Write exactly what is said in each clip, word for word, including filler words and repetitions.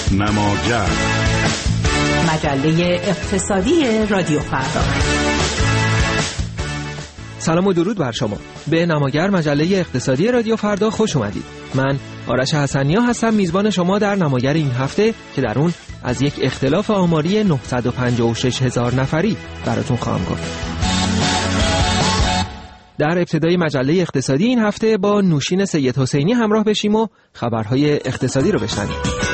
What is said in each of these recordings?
نماگر، مجله اقتصادی رادیو فردا. سلام و درود بر شما. به نماگر، مجله اقتصادی رادیو فردا خوش اومدید. من آرش حسنیا هستم، میزبان شما در نماگر این هفته که در اون از یک اختلاف آماری نهصد و پنجاه و شش هزار نفری براتون خواهم گفت. در ابتدای مجله اقتصادی این هفته با نوشین سید حسینی همراه بشیم و خبرهای اقتصادی رو بشنویم.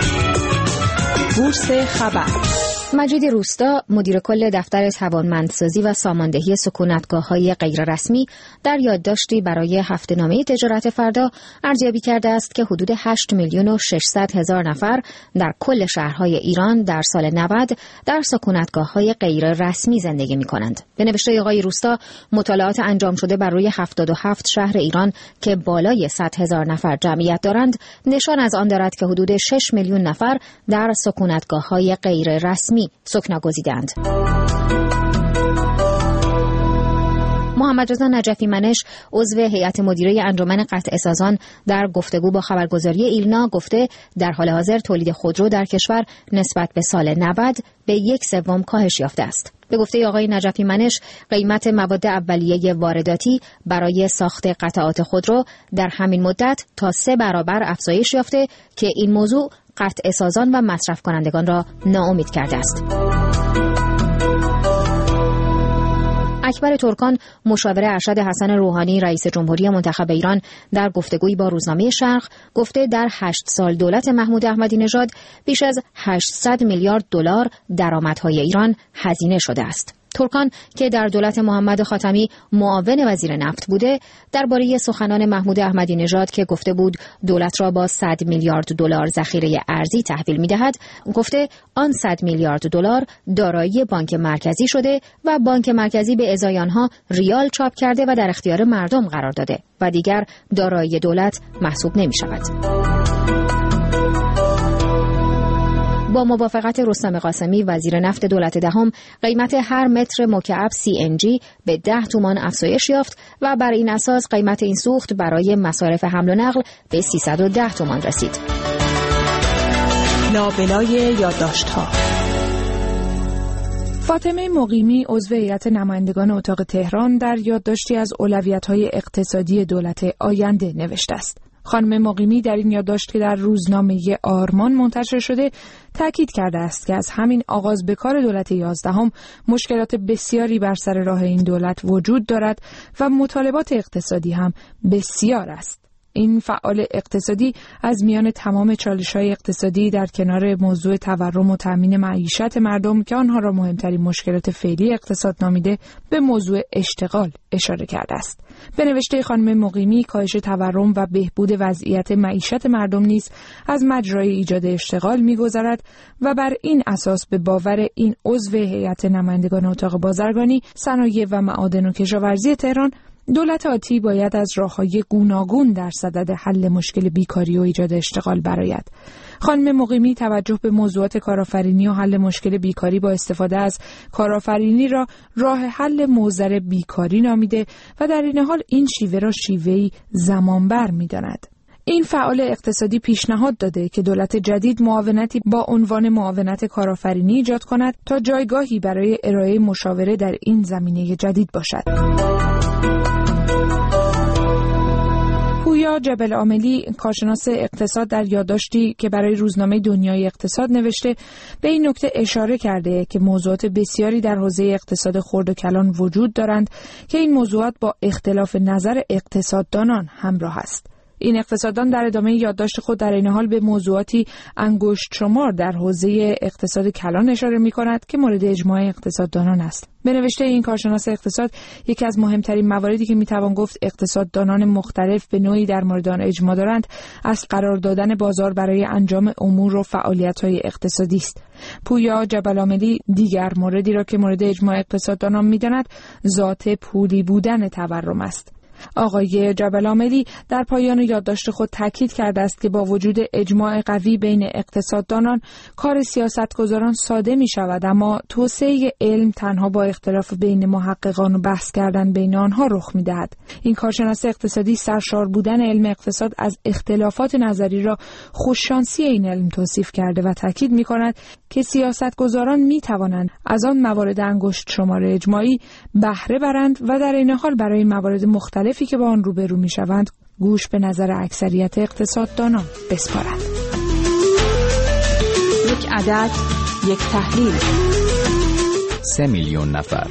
بورس خبر. مجید روستا، مدیر کل دفتر توانمندسازی و ساماندهی سکونتگاه‌های غیررسمی، در یادداشتی برای هفته‌نامه تجارت فردا ارزیابی کرده است که حدود هشت میلیون و ششصد هزار نفر در کل شهرهای ایران در سال نود در سکونتگاه‌های غیررسمی زندگی می‌کنند. به نوشته آقای روستا، مطالعات انجام شده بر روی هفتاد و هفت شهر ایران که بالای صد هزار نفر جمعیت دارند، نشان از آن دارد که حدود شش میلیون نفر در سکونتگاه‌های غیررسمی سکنا گزیدند. محمد رضا نجفی منش، عضو هیئت مدیره انجمن قطع سازان، در گفتگو با خبرگزاری ایلنا گفته در حال حاضر تولید خودرو در کشور نسبت به سال نود به یک سوم کاهش یافته است. به گفته آقای نجفی منش، قیمت مواد اولیه وارداتی برای ساخت قطعات خودرو در همین مدت تا سه برابر افزایش یافته که این موضوع قطع سازان و مصرف کنندگان را ناامید کرده است. اکبر ترکان، مشاور ارشد حسن روحانی رئیس جمهوری منتخب ایران، در گفتگویی با روزنامه شرق گفته در هشت سال دولت محمود احمدی نژاد بیش از هشتصد میلیارد دلار درآمدهای ایران هزینه شده است. ترکان که در دولت محمد خاتمی معاون وزیر نفت بوده، درباره سخنان محمود احمدی نژاد که گفته بود دولت را با صد میلیارد دلار ذخیره ارزی تحویل می‌دهد، گفته آن صد میلیارد دلار دارایی بانک مرکزی شده و بانک مرکزی به ازای آنها ریال چاپ کرده و در اختیار مردم قرار داده و دیگر دارایی دولت محسوب نمی‌شود. با موافقت رستم قاسمی وزیر نفت دولت دهم، قیمت هر متر مکعب سی ان جی به ده تومان افزایش یافت و بر این اساس قیمت این سوخت برای مصارف حمل و نقل به سیصد و ده تومان رسید. لابلای یادداشت‌ها. فاطمه مقیمی، عضو هیئت نمایندگان اتاق تهران، در یادداشتی از اولویت‌های اقتصادی دولت آینده نوشته است. خانم مقیمی در این یادداشت که در روزنامه آرمان منتشر شده تاکید کرده است که از همین آغاز به کار دولت یازدهم مشکلات بسیاری بر سر راه این دولت وجود دارد و مطالبات اقتصادی هم بسیار است. این فعال اقتصادی از میان تمام چالش‌های اقتصادی در کنار موضوع تورم و تامین معیشت مردم که آنها را مهمترین مشکلات فعلی اقتصاد نامیده، به موضوع اشتغال اشاره کرده است. به نوشته خانم مقیمی، کاهش تورم و بهبود وضعیت معیشت مردم نیز از مجرای ایجاد اشتغال می‌گذرد و بر این اساس به باور این عضو هیئت نمایندگان اتاق بازرگانی، صنایع و معادن و کشاورزی تهران، دولت آتی باید از راه‌های گوناگون در صدد حل مشکل بیکاری و ایجاد اشتغال برآید. خانم مقیمی توجه به موضوعات کارآفرینی و حل مشکل بیکاری با استفاده از کارآفرینی را راه حل موزر بیکاری نامیده و در این حال این شیوه را شیوه‌ای زمانبر می‌داند. این فعال اقتصادی پیشنهاد داده که دولت جدید معاونتی با عنوان معاونت کارآفرینی ایجاد کند تا جایگاهی برای ارائه مشاوره در این زمینه جدید باشد. پویا جبل عاملی، کارشناس اقتصاد، در یادداشتی که برای روزنامه دنیای اقتصاد نوشته به این نکته اشاره کرده که موضوعات بسیاری در حوزه اقتصاد خرد و کلان وجود دارند که این موضوعات با اختلاف نظر اقتصاددانان همراه است. این اقتصاددان در ادامه یادداشت خود در این حال به موضوعاتی انگشت شمار در حوزه اقتصاد کلان اشاره می‌کند که مورد اجماع اقتصاددانان است. به نوشته این کارشناس اقتصاد، یکی از مهمترین مواردی که میتوان گفت اقتصاددانان مختلف به نوعی در مورد آن اجماع دارند، از قرار دادن بازار برای انجام امور و فعالیت‌های اقتصادی است. پویا جبل عاملی دیگر موردی را که مورد اجماع اقتصاددانان می‌داند، ذات پولی بودن تورم است. آقای جبل عاملی در پایان یادداشت خود تاکید کرده است که با وجود اجماع قوی بین اقتصاددانان کار سیاستگزاران ساده می شود، اما توسعه علم تنها با اختلاف بین محققان و بحث کردن بین آنها رخ می دهد. این کارشناس اقتصادی سرشار بودن علم اقتصاد از اختلافات نظری را خوششانسی این علم توصیف کرده و تاکید می کند که سیاستگزاران می توانند از آن موارد انگشت شمار اجماعی بهره برند و در این حال برای موارد مختلفی که با آن روبرو می شوند گوش به نظر اکثریت اقتصاددانان بسپارند. یک عدد، یک تحلیل. سه میلیون نفر.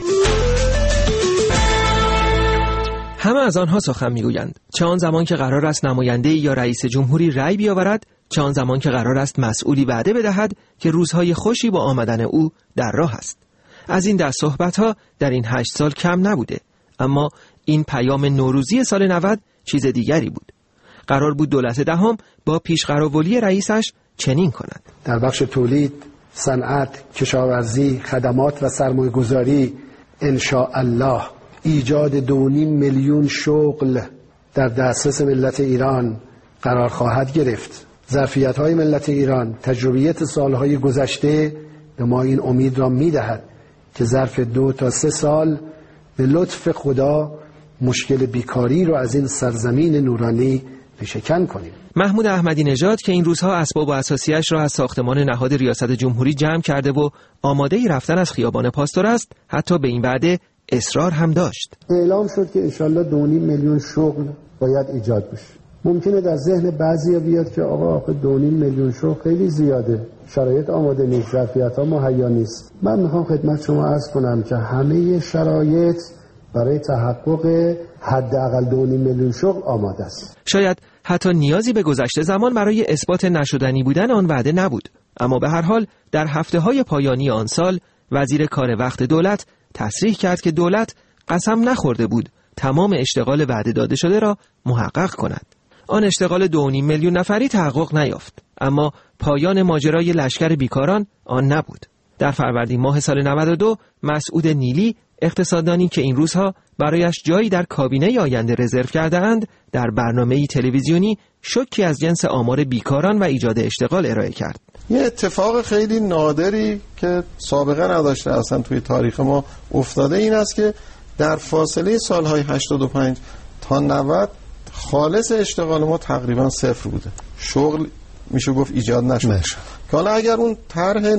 همه از آنها سخن میگویند، چه آن زمان که قرار است نماینده یا رئیس جمهوری رأی بیاورد، چه آن زمان که قرار است مسئولی وعده بدهد که روزهای خوشی با آمدن او در راه است. از این دست صحبت‌ها در این هشت سال کم نبوده، اما این پیام نوروزی سال نود چیز دیگری بود. قرار بود دولت دهم با پیشقراولی رئیسش چنین کند: در بخش تولید، صنعت، کشاورزی، خدمات و سرمایه‌گذاری انشاء الله ایجاد دو نیم میلیون شغل در دسترس ملت ایران قرار خواهد گرفت. ظرفیت‌های ملت ایران، تجربیات سالهای گذشته به ما این امید را می‌دهد که ظرف دو تا سه سال به لطف خدا مشکل بیکاری رو از این سرزمین نورانی ریشه‌کن کنیم. محمود احمدی نژاد که این روزها اسباب و اساسیه‌اش را از ساختمان نهاد ریاست جمهوری جمع کرده و آماده ای رفتن از خیابان پاستور است، حتی به این وعده اصرار هم داشت. اعلام شد که انشالله دو نیم میلیون شغل باید ایجاد بشه. ممکنه در ذهن بعضیا بیاد که آقا آخه دو نیم میلیون شغل خیلی زیاده، شرایط آماده نیست، ظرفیت‌ها مهیا نیست. من میخوام خدمت شما عرض کنم که همه شرایط برای تحقق حداقل دو نیم میلیون شغل آماده است. شاید حتی نیازی به گذشته زمان برای اثبات نشدنی بودن آن وعده نبود، اما به هر حال در هفته‌های پایانی آن سال وزیر کار وقت دولت تصریح کرد که دولت قسم نخورده بود تمام اشتغال وعده داده شده را محقق کند. آن اشتغال دو و نیم میلیون نفری تحقق نیافت، اما پایان ماجرای لشکر بیکاران آن نبود. در فروردین ماه سال نود و دو مسعود نیلی، اقتصاددانی که این روزها برایش جایی در کابینه آینده رزرو کرده اند، در برنامه‌ای تلویزیونی شوکی از جنس آمار بیکاران و ایجاد اشتغال ارائه کرد. یه اتفاق خیلی نادری که سابقه نداشته اصلا توی تاریخ ما افتاده این است که در فاصله سالهای هشتاد و پنج تا نود خالص اشتغال ما تقریبا صفر بوده. شغل میشه گفت ایجاد نشده. که حالا اگر اون طرح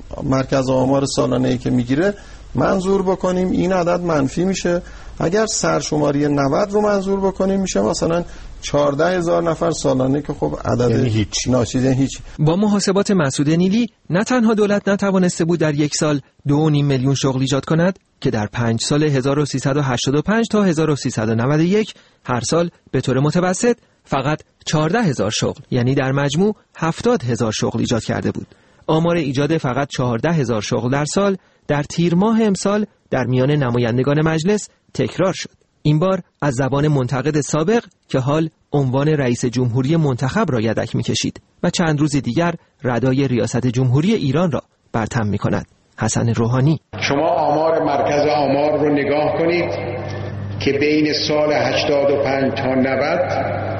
مرکز آمار سالانه‌ای که میگیره منظور بکنیم این عدد منفی میشه. اگر سرشماری نود رو منظور بکنیم میشه مثلا چهارده هزار نفر سالانه که خب عدد یعنی هیچ ناچیزه هیچ. با محاسبات مسعود نیلی نه تنها دولت نتوانسته بود در یک سال دو و نیم میلیون شغل ایجاد کند که در پنج سال هزار و سیصد و هشتاد و پنج تا هزار و سیصد و نود و یک هر سال به طور متوسط فقط چهارده هزار شغل، یعنی در مجموع هفتاد هزار شغل ایجاد کرده بود. آمار ایجاد فقط چهارده هزار شغل در سال در تیر ماه امسال در میان نمایندگان مجلس تکرار شد. این بار از زبان منتقد سابق که حال عنوان رئیس جمهوری منتخب را یدک می‌کشید و چند روز دیگر ردای ریاست جمهوری ایران را برتم می‌کند. حسن روحانی: شما آمار مرکز آمار رو نگاه کنید که بین سال هشتاد و پنج تا نود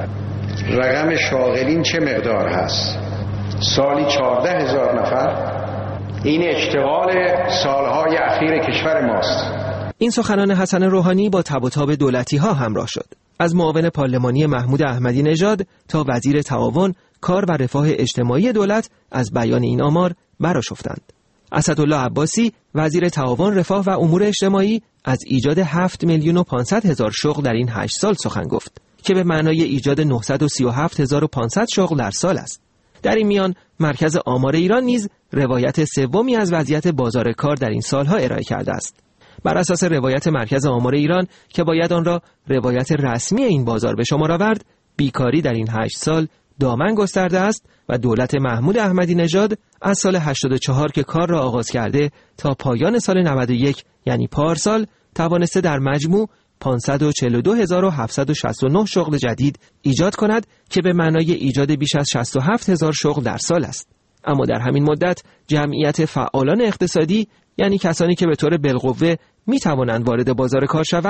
رقم شاغلین چه مقدار هست؟ سالی چهارده هزار نفر. این اشتغال سالهای اخیر کشور ماست. این سخنان حسن روحانی با تب و تاب دولتی ها همراه شد. از معاون پارلمانی محمود احمدی نژاد تا وزیر تعاون، کار و رفاه اجتماعی دولت از بیان این آمار برآشفتند. اسدالله عباسی، وزیر تعاون، رفاه و امور اجتماعی، از ایجاد هفت میلیون و پانصد هزار شغل در این هشت سال سخن گفت که به معنای ایجاد نهصد و سی و هفت هزار و پانصد شغل در سال است. در این میان مرکز آمار ایران نیز روایت سومی از وضعیت بازار کار در این سالها ارائه کرده است. بر اساس روایت مرکز آمار ایران که باید آن را روایت رسمی این بازار به شمار آورد، بیکاری در این هشت سال دامن گسترده است و دولت محمود احمدی نژاد از سال هشتاد و چهار که کار را آغاز کرده تا پایان سال نود و یک یعنی پارسال توانسته در مجموع پانصد و چهل و دو هزار و هفتصد و شصت و نه شغل جدید ایجاد کند که به معنای ایجاد بیش از شصت و هفت هزار شغل در سال است. اما در همین مدت جمعیت فعالان اقتصادی، یعنی کسانی که به طور بالقوه می توانند وارد بازار کار شوند،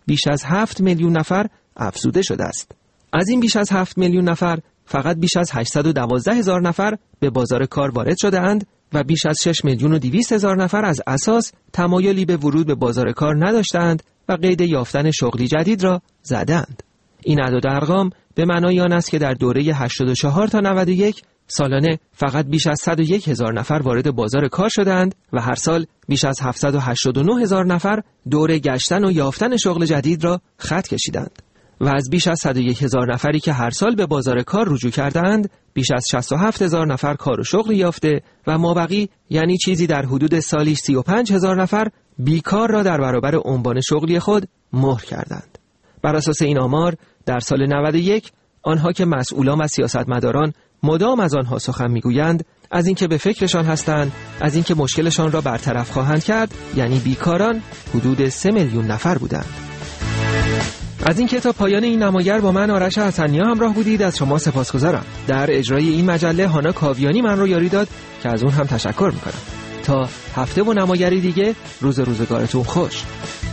بیش از هفت میلیون نفر افزوده شده است. از این بیش از هفت میلیون نفر فقط بیش از هشتصد و دوازده هزار نفر به بازار کار وارد شده اند و بیش از شش میلیون و دویست هزار نفر از اساس تمایلی به ورود به بازار کار نداشتند و قید یافتن شغلی جدید را زدند. این اعداد و ارقام به معنای آن است که در دوره هشتاد و چهار تا نود و یک سالانه فقط بیش از صد و یک هزار نفر وارد بازار کار شدند و هر سال بیش از هفتصد و هشتاد و نه هزار نفر دوره گشتن و یافتن شغل جدید را خط کشیدند. و از بیش از صد و یک هزار نفری که هر سال به بازار کار رجوع کردند، بیش از شصت و هفت هزار نفر کار و شغل یافته و مابقی یعنی چیزی در حدود سالی سی و پنج هزار نفر بیکار را در برابر عنوان شغلی خود مهر کردند. بر اساس این آمار در سال نود و یک آنها که مسئولان و سیاستمداران مدام از آنها سخن میگویند، از اینکه به فکرشان هستند، از اینکه مشکلشان را برطرف خواهند کرد، یعنی بیکاران، حدود سه میلیون نفر بودند. از اینکه تا پایان این نماگر با من آرش حسنیا همراه بودید از شما سپاسگزارم. در اجرای این مجله هانا کاویانی من رو یاری داد که از اون هم تشکر میکنم. تا هفته و نماگری دیگه، روز روزگارتون خوش.